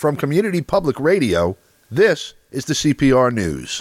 From Community Public Radio, this is the CPR News.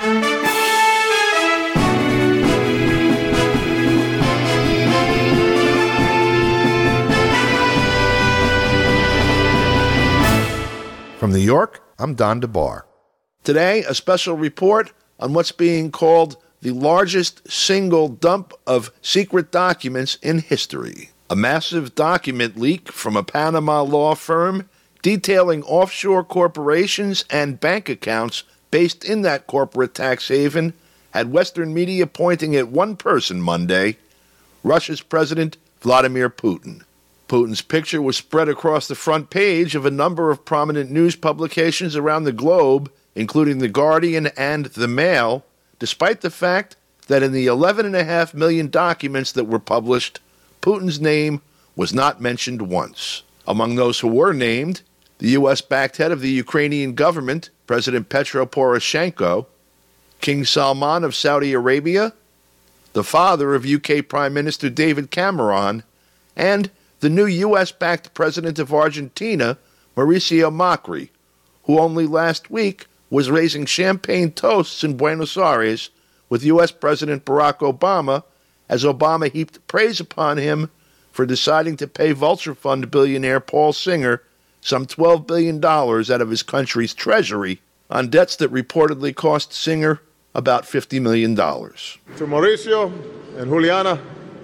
From New York, I'm Don DeBar. Today, a special report on what's being called the largest single dump of secret documents in history. A massive document leak from a Panama law firm detailing offshore corporations and bank accounts based in that corporate tax haven had Western media pointing at one person Monday, Russia's President Vladimir Putin. Putin's picture was spread across the front page of a number of prominent news publications around the globe, including The Guardian and The Mail, despite the fact that in the 11.5 million documents that were published, Putin's name was not mentioned once. Among those who were named, the U.S.-backed head of the Ukrainian government, President Petro Poroshenko, King Salman of Saudi Arabia, the father of UK Prime Minister David Cameron, and the new U.S.-backed president of Argentina, Mauricio Macri, who only last week was raising champagne toasts in Buenos Aires with U.S. President Barack Obama as Obama heaped praise upon him for deciding to pay Vulture Fund billionaire Paul Singer some $12 billion out of his country's treasury on debts that reportedly cost Singer about $50 million. To Mauricio and Juliana,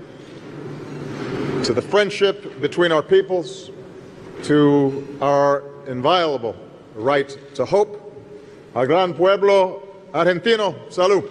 to the friendship between our peoples, to our inviolable right to hope, al gran pueblo argentino, salud.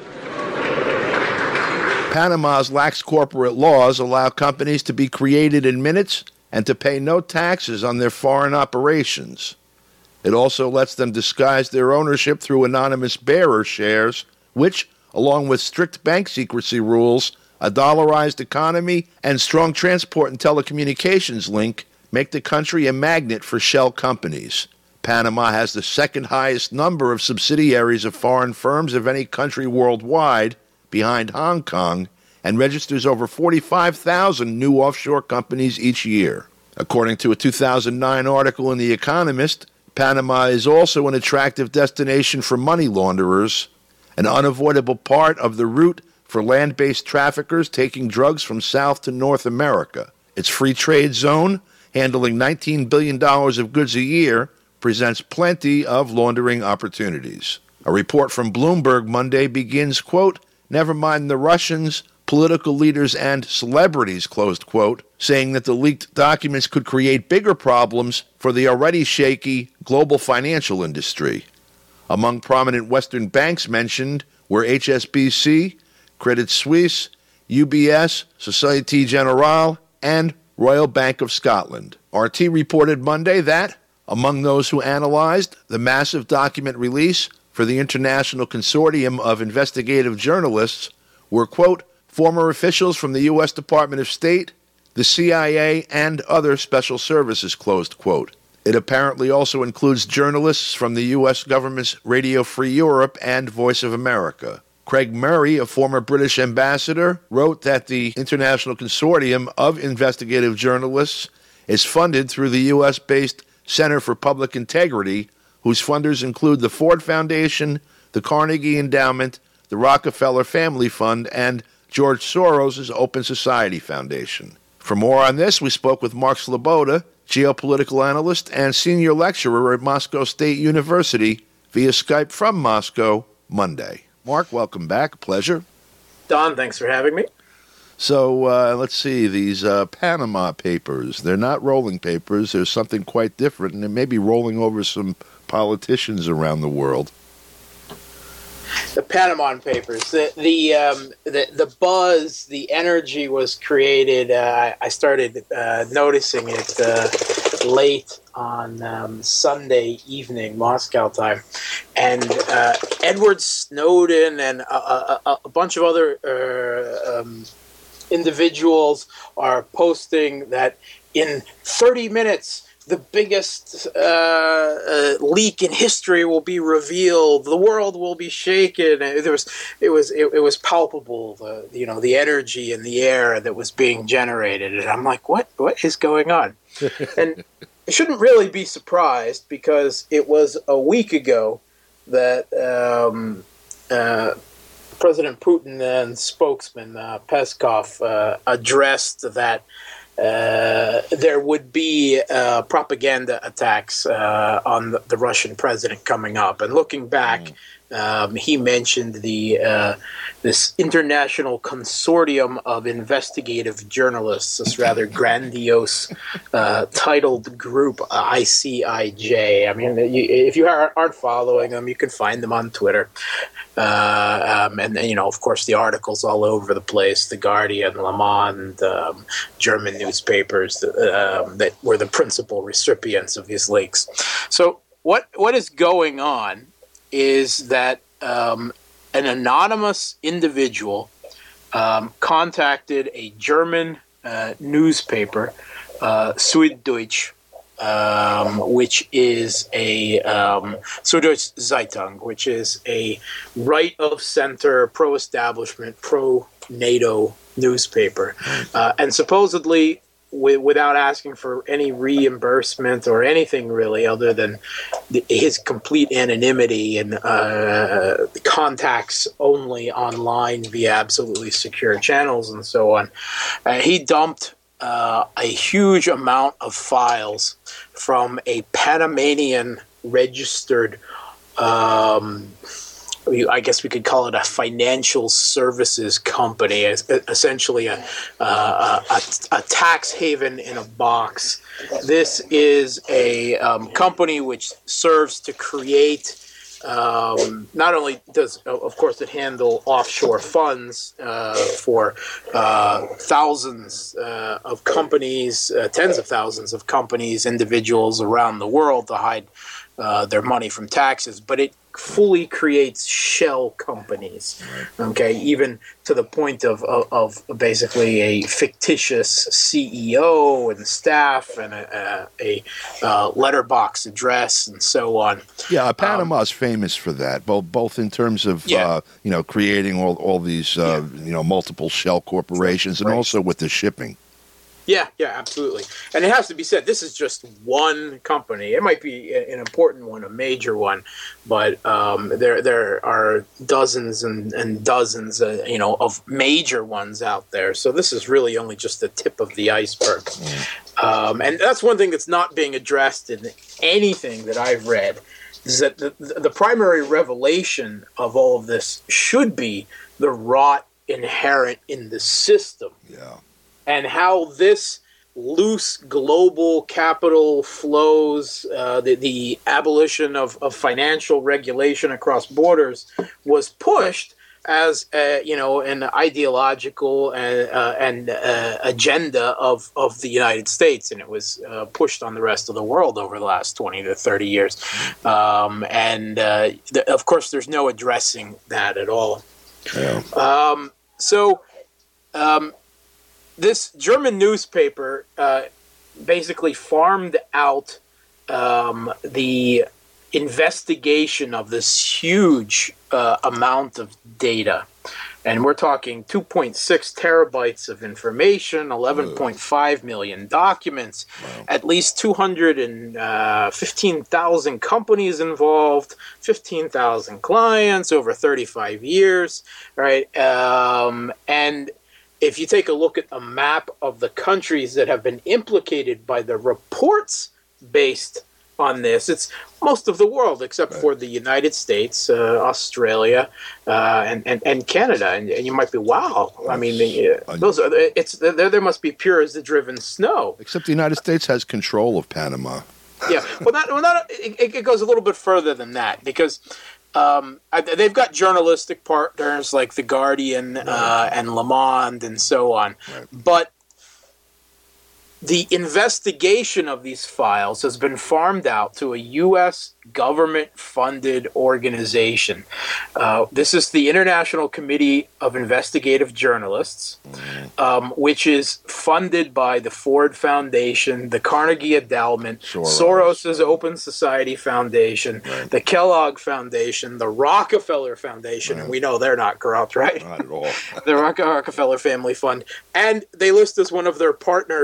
Panama's lax corporate laws allow companies to be created in minutes and to pay no taxes on their foreign operations. It also lets them disguise their ownership through anonymous bearer shares, which, along with strict bank secrecy rules, a dollarized economy, and strong transport and telecommunications link, make the country a magnet for shell companies. Panama has the second highest number of subsidiaries of foreign firms of any country worldwide, behind Hong Kong, and registers over 45,000 new offshore companies each year. According to a 2009 article in The Economist, Panama is also an attractive destination for money launderers, an unavoidable part of the route for land-based traffickers taking drugs from South to North America. Its free trade zone, handling $19 billion of goods a year, presents plenty of laundering opportunities. A report from Bloomberg Monday begins, quote, "Never mind the Russians, political leaders and celebrities," closed quote, saying that the leaked documents could create bigger problems for the already shaky global financial industry. Among prominent Western banks mentioned were HSBC, Credit Suisse, UBS, Societe Generale, and Royal Bank of Scotland. RT reported Monday that, among those who analyzed the massive document release for the International Consortium of Investigative Journalists were, quote, former officials from the U.S. Department of State, the CIA, and other special services, closed quote. It apparently also includes journalists from the U.S. government's Radio Free Europe and Voice of America. Craig Murray, a former British ambassador, wrote that the International Consortium of Investigative Journalists is funded through the U.S.-based Center for Public Integrity, whose funders include the Ford Foundation, the Carnegie Endowment, the Rockefeller Family Fund, and George Soros' Open Society Foundation. For more on this, we spoke with Mark Sloboda, geopolitical analyst and senior lecturer at Moscow State University, via Skype from Moscow Monday. Mark, welcome back. Pleasure. Don, thanks for having me. So let's see, these Panama Papers, they're not rolling papers. There's something quite different, and it may be rolling over some politicians around the world. The Panama Papers, the buzz, the energy was created. I started noticing it late on Sunday evening, Moscow time, and Edward Snowden and a bunch of other individuals are posting that in 30 minutes the biggest leak in history will be revealed. The world will be shaken. It was palpable. The energy in the air that was being generated, and I'm like, what is going on? And shouldn't really be surprised, because it was a week ago that President Putin and spokesman Peskov addressed that there would be propaganda attacks on the Russian president coming up. And looking back, he mentioned this international consortium of investigative journalists, this rather grandiose titled group, ICIJ. I mean, if you aren't following them, you can find them on Twitter. And of course, the articles all over the place, The Guardian, Le Monde, German newspapers that were the principal recipients of these leaks. So what is going on is that an anonymous individual contacted a German newspaper, Süddeutsche, which is a Süddeutsche Zeitung, which is a right-of-center, pro-establishment, pro-NATO newspaper. And supposedly, without asking for any reimbursement or anything really, other than his complete anonymity and contacts only online via absolutely secure channels and so on, he dumped a huge amount of files from a Panamanian registered, I guess we could call it a financial services company, essentially a tax haven in a box. This is a company which serves to create, not only does, of course, it handle offshore funds for thousands of companies, tens of thousands of companies, individuals around the world to hide their money from taxes, but it fully creates shell companies, okay, even to the point of basically a fictitious CEO and staff and a letterbox address and so on. Yeah, Panama's famous for that, both in terms of creating all these multiple shell corporations and also with the shipping. Yeah, absolutely. And it has to be said, this is just one company. It might be an important one, a major one, but there are dozens and dozens, of major ones out there. So this is really only just the tip of the iceberg. And that's one thing that's not being addressed in anything that I've read, is that the primary revelation of all of this should be the rot inherent in the system. Yeah. And how this loose global capital flows, the abolition of financial regulation across borders was pushed as an ideological and agenda of the United States, and it was pushed on the rest of the world over the last 20 to 30 years. Of course, there's no addressing that at all. Yeah. This German newspaper basically farmed out the investigation of this huge amount of data. And we're talking 2.6 terabytes of information, 11.5 million documents, at least 215,000 companies involved, 15,000 clients over 35 years, right? And if you take a look at a map of the countries that have been implicated by the reports based on this, it's most of the world except for the United States, Australia, and Canada. And you might be, wow. I mean, those are there must be pure as the driven snow. Except the United States has control of Panama. Yeah, it goes a little bit further than that, because they've got journalistic partners like The Guardian and Le Monde and so on. Right. But the investigation of these files has been farmed out to a U.S. government-funded organization. This is the International Committee of Investigative Journalists, which is funded by the Ford Foundation, the Carnegie Endowment, Soros's Open Society Foundation, the Kellogg Foundation, the Rockefeller Foundation, and we know they're not corrupt, right? Not at all. The Rockefeller Family Fund. And they list as one of their partners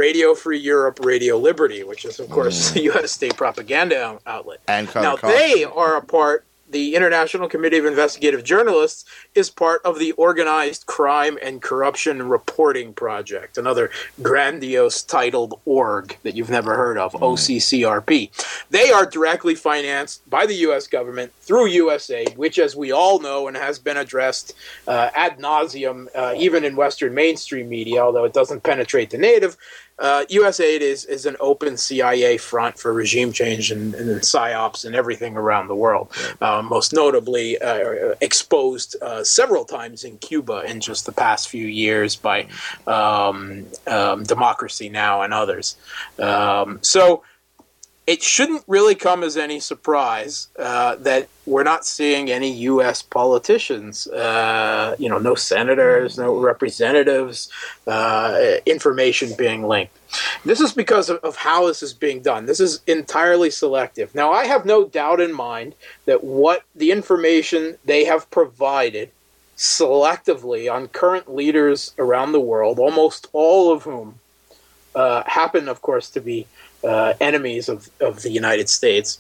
Radio Free Europe, Radio Liberty, which is, of course, the U.S. state propaganda outlet. And now, they are a part, the International Committee of Investigative Journalists is part of the Organized Crime and Corruption Reporting Project, another grandiose titled org that you've never heard of, OCCRP. They are directly financed by the U.S. government through USAID, which, as we all know, and has been addressed ad nauseum, even in Western mainstream media, although it doesn't penetrate the native. USAID is an open CIA front for regime change and psyops and everything around the world. Most notably exposed several times in Cuba in just the past few years by Democracy Now! And others. So it shouldn't really come as any surprise that we're not seeing any U.S. politicians, no senators, no representatives, information being linked. This is because of how this is being done. This is entirely selective. Now, I have no doubt in mind that what the information they have provided selectively on current leaders around the world, almost all of whom happen, of course, to be enemies of the United States,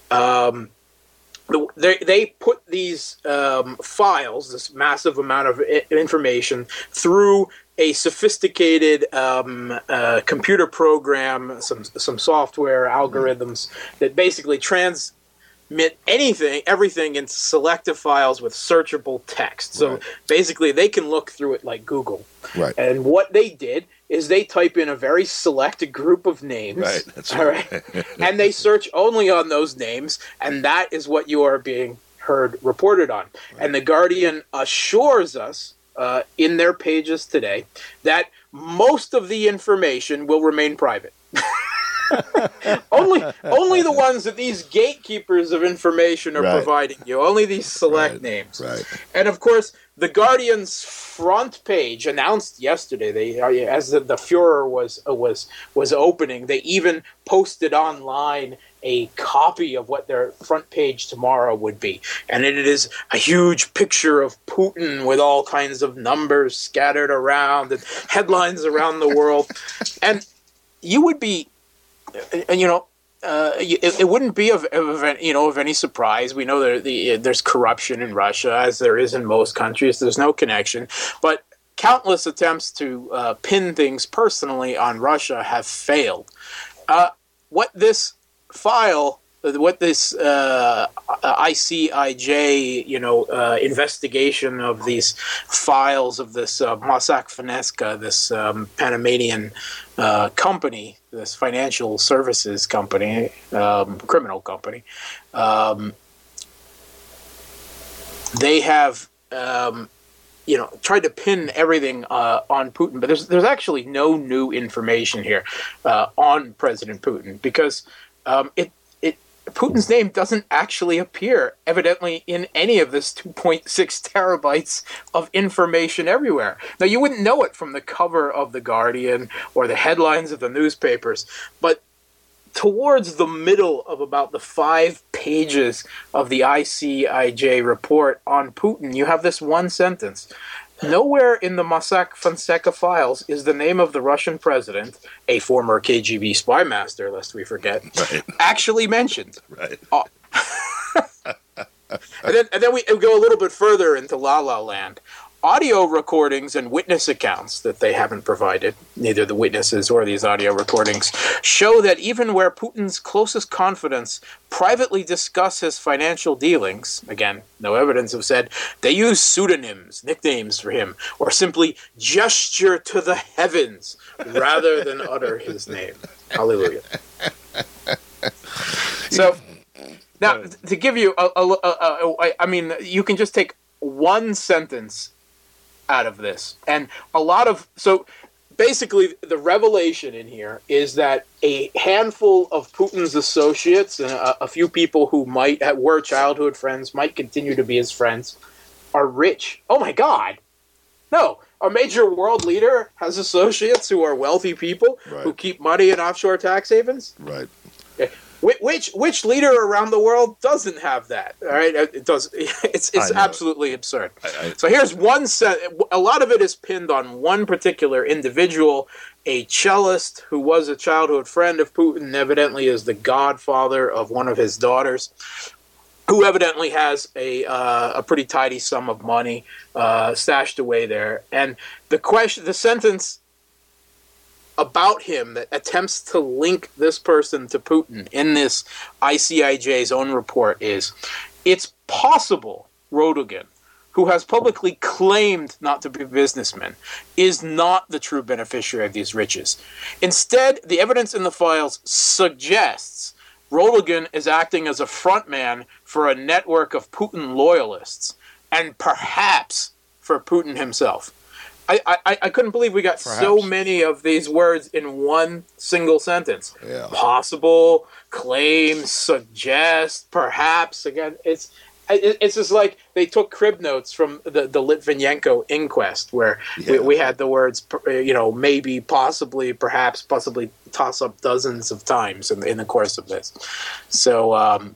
they put these files, this massive amount of information, through a sophisticated computer program, some software algorithms that basically transmit everything into selective files with searchable text. So basically, they can look through it like Google. Right. And what they did is they type in a very select group of names, that's right. And they search only on those names, and that is what you are being heard reported on. Right. And The Guardian assures us in their pages today that most of the information will remain private. only the ones that these gatekeepers of information are providing you, only these select names. Right. And of course, The Guardian's front page announced yesterday, as the Fuhrer was opening, they even posted online a copy of what their front page tomorrow would be. And it is a huge picture of Putin with all kinds of numbers scattered around and headlines around the world. And you would be, it wouldn't be of any surprise. We know there's corruption in Russia, as there is in most countries. There's no connection, but countless attempts to pin things personally on Russia have failed. What this ICIJ, investigation of these files of this Mossack Fonseca, this Panamanian company, this financial services company, criminal company, they have, tried to pin everything on Putin. But there's actually no new information here on President Putin, because Putin's name doesn't actually appear, evidently, in any of this 2.6 terabytes of information everywhere. Now, you wouldn't know it from the cover of The Guardian or the headlines of the newspapers, but towards the middle of about the 5 pages of the ICIJ report on Putin, you have this one sentence. Nowhere in the Mossack Fonseca files is the name of the Russian president, a former KGB spy master, lest we forget, actually mentioned. Right. And then we go a little bit further into La La Land. Audio recordings and witness accounts that they haven't provided, neither the witnesses or these audio recordings, show that even where Putin's closest confidants privately discuss his financial dealings, again, no evidence of said, they use pseudonyms, nicknames for him, or simply gesture to the heavens rather than utter his name. Hallelujah. So, now, to give you you can just take one sentence out of this. And so basically the revelation in here is that a handful of Putin's associates and a few people who were childhood friends, might continue to be his friends, are rich. Oh my God. No, a major world leader has associates who are wealthy people who keep money in offshore tax havens. Right. Which leader around the world doesn't have that? All right, it does. It's absolutely absurd. So here's one set. A lot of it is pinned on one particular individual, a cellist who was a childhood friend of Putin, and evidently is the godfather of one of his daughters, who evidently has a pretty tidy sum of money stashed away there. And the sentence about him that attempts to link this person to Putin in this ICIJ's own report is, it's possible Rodigan, who has publicly claimed not to be a businessman, is not the true beneficiary of these riches. Instead, the evidence in the files suggests Rodigan is acting as a frontman for a network of Putin loyalists, and perhaps for Putin himself. I couldn't believe we got so many of these words in one single sentence. Yeah. Possible, claim, suggest, perhaps. Again, it's just like they took crib notes from the Litvinenko inquest, where we had the words, maybe, possibly, perhaps, possibly, toss up dozens of times in the course of this. So,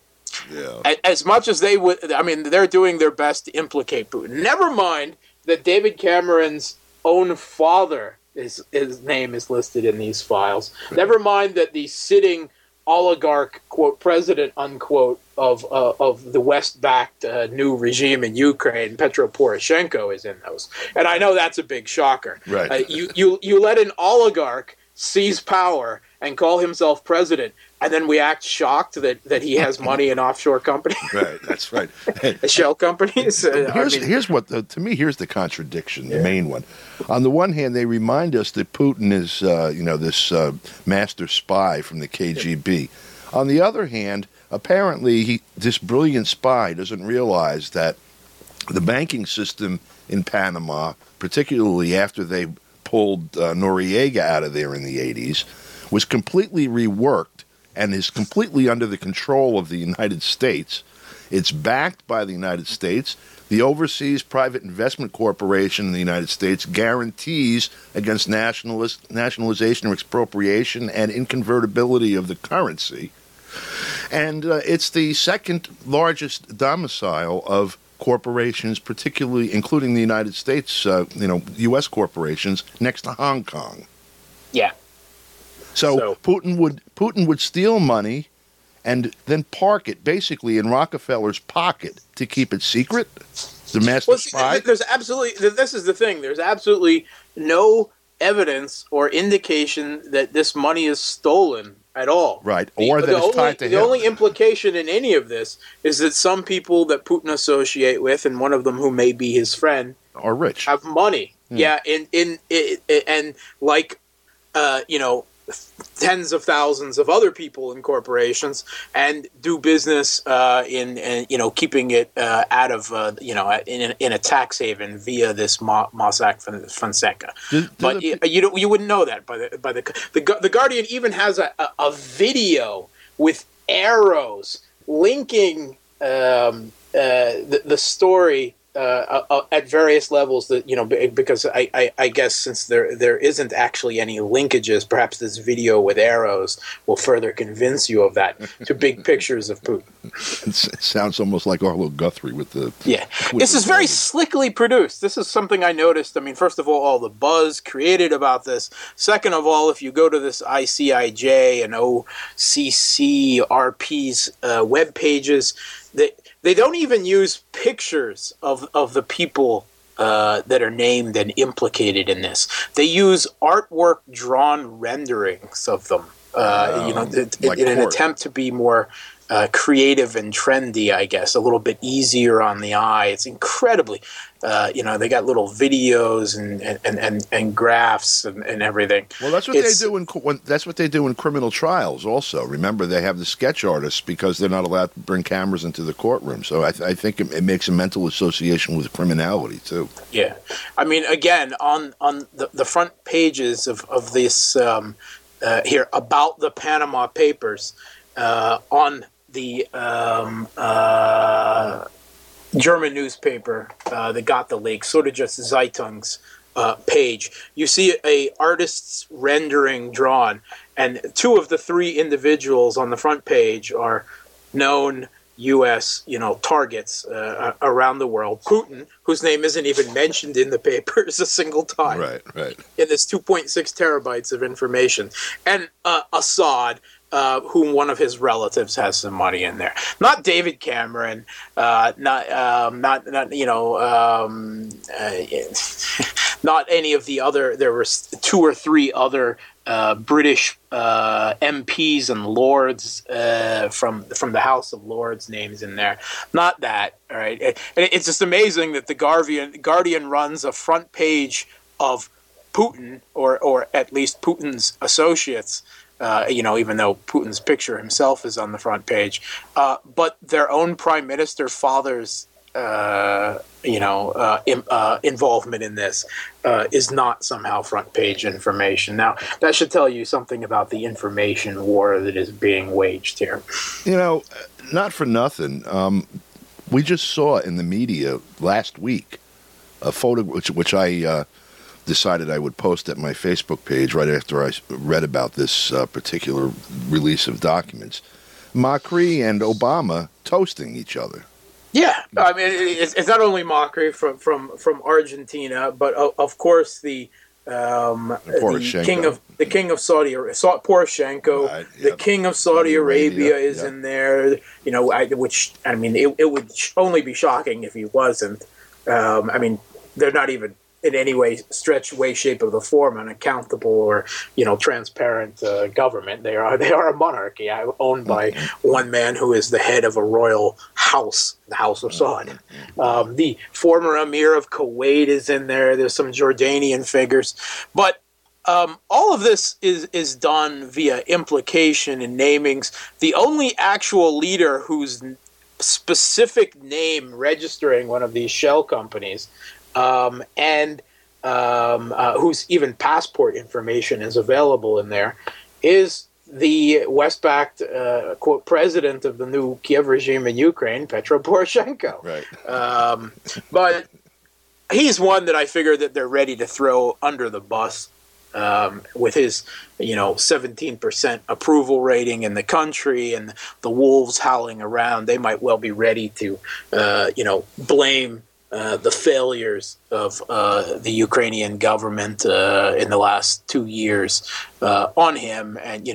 as much as they would, they're doing their best to implicate Putin. Never mind that David Cameron's own father, his name is listed in these files. Never mind that the sitting oligarch, quote, president, unquote, of the West-backed new regime in Ukraine, Petro Poroshenko, is in those. And I know that's a big shocker. Right. You let an oligarch seize power and call himself president, and then we act shocked that he has money in offshore companies. Right, that's right. Shell companies. Here's here's the contradiction, the main one. On the one hand, they remind us that Putin is, this master spy from the KGB. On the other hand, apparently this brilliant spy doesn't realize that the banking system in Panama, particularly after they pulled Noriega out of there in the 80s, was completely reworked and is completely under the control of the United States. It's backed by the United States. The Overseas Private Investment Corporation in the United States guarantees against nationalization or expropriation and inconvertibility of the currency. And it's the second largest domicile of corporations, particularly including the United States, U.S. corporations, next to Hong Kong. Yeah. So Putin would steal money and then park it basically in Rockefeller's pocket to keep it secret. The master spy. This is the thing. There's absolutely no evidence or indication that this money is stolen at all. Right, or that it's tied to him. The only implication in any of this is that some people that Putin associate with, and one of them who may be his friend, are rich, have money. Yeah, and like tens of thousands of other people in corporations, and do business in keeping it out of in a tax haven via this Mossack Fonseca. But you wouldn't know that by the Guardian even has a video with arrows linking the story at various levels, that because I guess since there isn't actually any linkages, perhaps this video with arrows will further convince you of that, to big pictures of Putin. It sounds almost like Arlo Guthrie with the This is very slickly produced. This is something I noticed. First of all the buzz created about this. Second of all, if you go to this ICIJ and OCCRP's web pages, they don't even use pictures of the people that are named and implicated in this. They use artwork drawn renderings of them, in an attempt to be more creative and trendy, I guess, a little bit easier on the eye. It's incredibly, they got little videos and graphs and everything. Well, that's what they do in criminal trials. Also, remember they have the sketch artists because they're not allowed to bring cameras into the courtroom. So I think it makes a mental association with criminality too. Yeah, again, on the front pages of this here about the Panama Papers, on the German newspaper that got the leak, Süddeutsche Zeitungs page, you see a artist's rendering drawn, and two of the three individuals on the front page are known U.S. Targets around the world. Putin, whose name isn't even mentioned in the papers a single time, right. in this 2.6 terabytes of information, and Assad, whom one of his relatives has some money in there. Not David Cameron, not any of the other. There were two or three other British MPs and lords from the House of Lords names in there. Not that. All right. It's just amazing that the Guardian runs a front page of Putin, or at least Putin's associates. Even though Putin's picture himself is on the front page, but their own prime minister father's involvement in this is not somehow front page information. Now, that should tell you something about the information war that is being waged here. Not for nothing. We just saw in the media last week a photo which I decided I would post at my Facebook page right after I read about this particular release of documents. Macri and Obama toasting each other. Yeah, I mean, it's not only Macri from Argentina, but of course the king of Saudi Arabia, Poroshenko, right, yep. The king of Saudi Arabia is in there. Which it would only be shocking if he wasn't. They're not even in any way, way, shape, or the form an accountable or transparent government. They are a monarchy owned by one man who is the head of a royal house, the House of Saud. The former Emir of Kuwait is in there. There's some Jordanian figures, but all of this is done via implication and namings. The only actual leader whose specific name registering one of these shell companies and whose even passport information is available in there is the West-backed, quote, president of the new Kiev regime in Ukraine, Petro Poroshenko. Right. But he's one that I figure that they're ready to throw under the bus with his, 17% approval rating in the country and the wolves howling around. They might well be ready to, blame the failures of the Ukrainian government in the last 2 years on him, and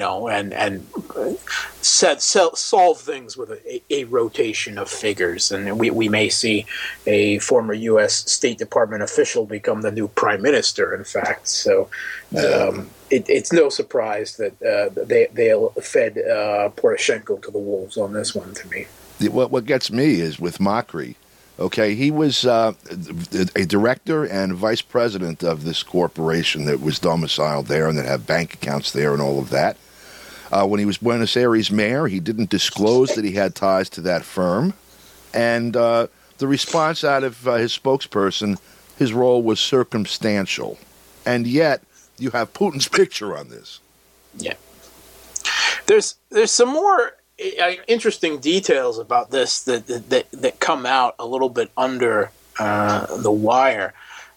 solve things with a rotation of figures. And we may see a former U.S. State Department official become the new prime minister. In fact, so it's no surprise that they fed Poroshenko to the wolves on this one. To me, what gets me is with Macri. Okay, he was a director and vice president of this corporation that was domiciled there and that had bank accounts there and all of that. When he was Buenos Aires mayor, he didn't disclose that he had ties to that firm. And the response out of his spokesperson, his role was circumstantial. And yet, you have Putin's picture on this. Yeah. There's some more interesting details about this that come out a little bit under the wire.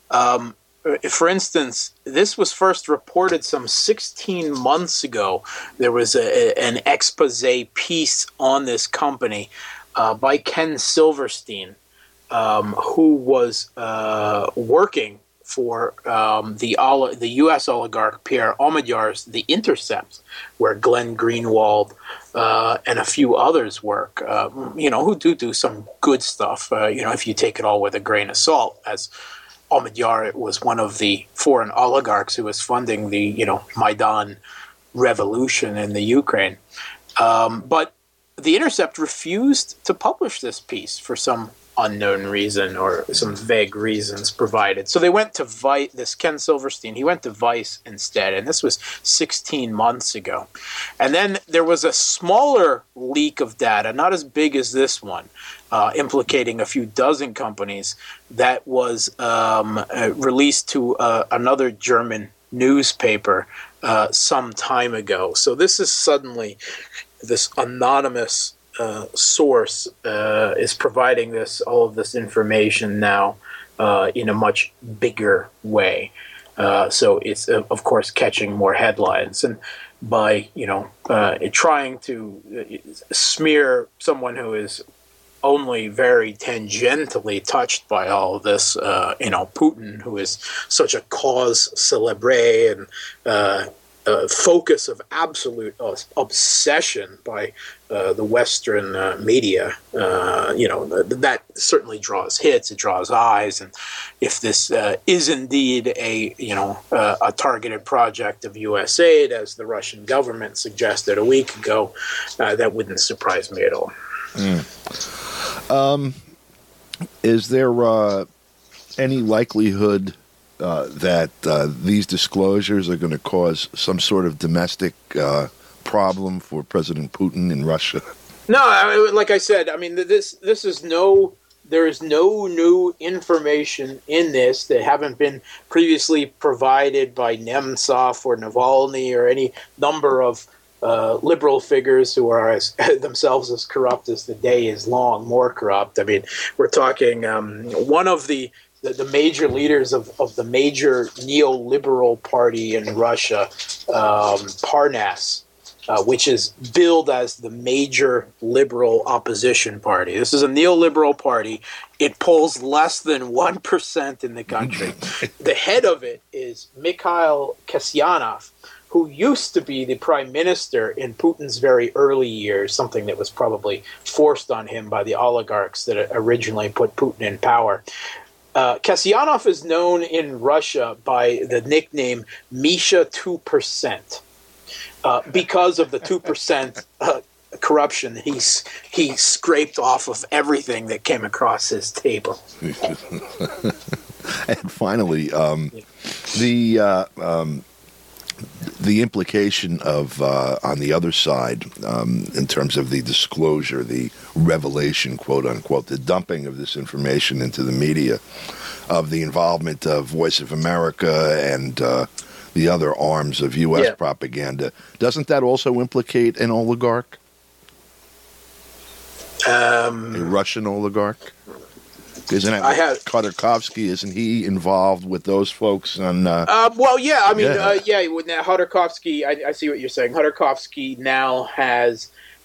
For instance, this was first reported some 16 months ago. There was an expose piece on this company by Ken Silverstein, who was working for the U.S. oligarch Pierre Omidyar's The Intercept, where Glenn Greenwald and a few others work, who do some good stuff, if you take it all with a grain of salt. As Omidyar was one of the foreign oligarchs who was funding the, Maidan revolution in the Ukraine. But The Intercept refused to publish this piece for some unknown reason or some vague reasons provided. So they went to Vice, this Ken Silverstein, he went to Vice instead, and this was 16 months ago. And then there was a smaller leak of data, not as big as this one, implicating a few dozen companies, that was released to another German newspaper some time ago. So this is suddenly this anonymous source is providing all of this information now in a much bigger way. So it's, of course, catching more headlines. And by, trying to smear someone who is only very tangentially touched by all of this, Putin, who is such a cause célèbre and focus of absolute obsession by the Western media, that certainly draws hits, it draws eyes, and if this is indeed a targeted project of U.S. aid, as the Russian government suggested a week ago, that wouldn't surprise me at all. Is there any likelihood that these disclosures are going to cause some sort of domestic problem for President Putin in Russia? No, like I said, I mean, there is no new information in this that haven't been previously provided by Nemtsov or Navalny or any number of liberal figures who are themselves as corrupt as the day is long, more corrupt. I mean, we're talking one of the major leaders of the major neoliberal party in Russia, Parnas, which is billed as the major liberal opposition party. This is a neoliberal party. It polls less than 1% in the country. The head of it is Mikhail Kasyanov, who used to be the prime minister in Putin's very early years, something that was probably forced on him by the oligarchs that originally put Putin in power. Kasyanov is known in Russia by the nickname Misha 2%, because of the 2% corruption he scraped off of everything that came across his table. And finally, the implication of on the other side, in terms of the disclosure, the revelation, quote unquote, the dumping of this information into the media, of the involvement of Voice of America and the other arms of U.S. propaganda, doesn't that also implicate an oligarch? A Russian oligarch? Isn't it Khodorkovsky? Isn't he involved with those folks? On Khodorkovsky. I see what you're saying. Khodorkovsky now has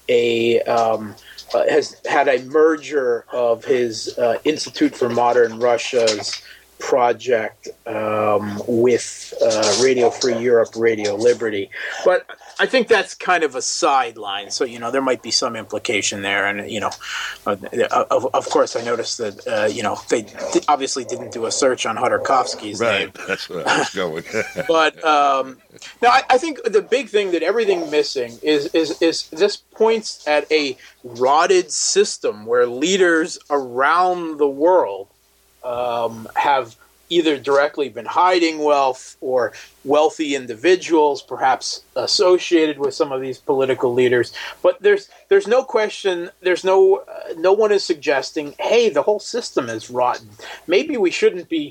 has had a merger of his Institute for Modern Russia's project with Radio Free Europe, Radio Liberty, but I think that's kind of a sideline. So there might be some implication there, and of course, I noticed that they obviously didn't do a search on Khodorkovsky's name. Right, that's where I was going. But no, I think the big thing that everything missing is this points at a rotted system where leaders around the world have either directly been hiding wealth, or wealthy individuals perhaps associated with some of these political leaders. But there's no question, no one is suggesting, hey, the whole system is rotten. Maybe we shouldn't be,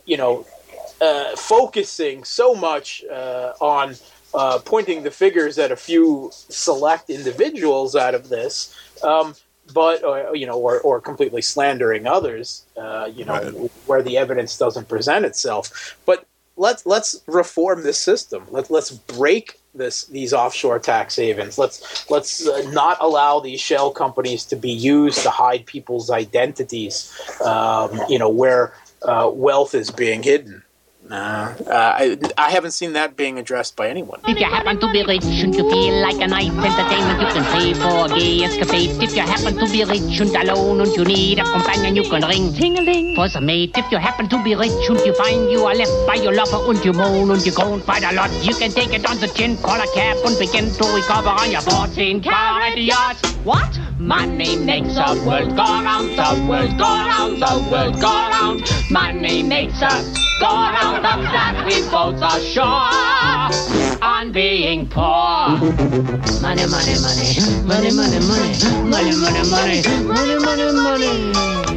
focusing so much on pointing the fingers at a few select individuals out of this. But or completely slandering others, right, where the evidence doesn't present itself. But let's reform this system. Let's break these offshore tax havens. Let's not allow these shell companies to be used to hide people's identities. Where wealth is being hidden. I haven't seen that being addressed by anyone. If you happen to be rich and you feel like a night entertainment, you can pay for a gay escapade. If you happen to be rich and alone and you need a companion, you can ring ting-a-ling for some mate. If you happen to be rich and you find you are left by your lover and you moan and you groan quite a lot, you can take it on the chin, call a cab and begin to recover on your 14-carat yacht. What? Money makes the world go round, the world go round, the world go round. Money makes us go round. Of that we both are sure on being poor. Money, money, money, money, money, money, money, money, money, money, money, money.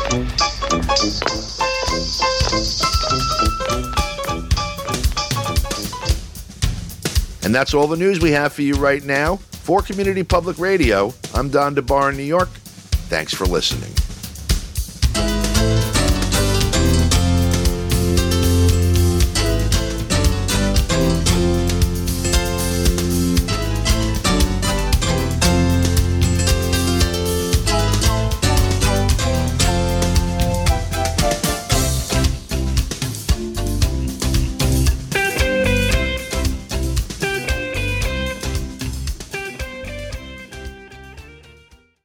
And that's all the news we have for you right now. For Community Public Radio, I'm Don DeBar in New York. Thanks for listening.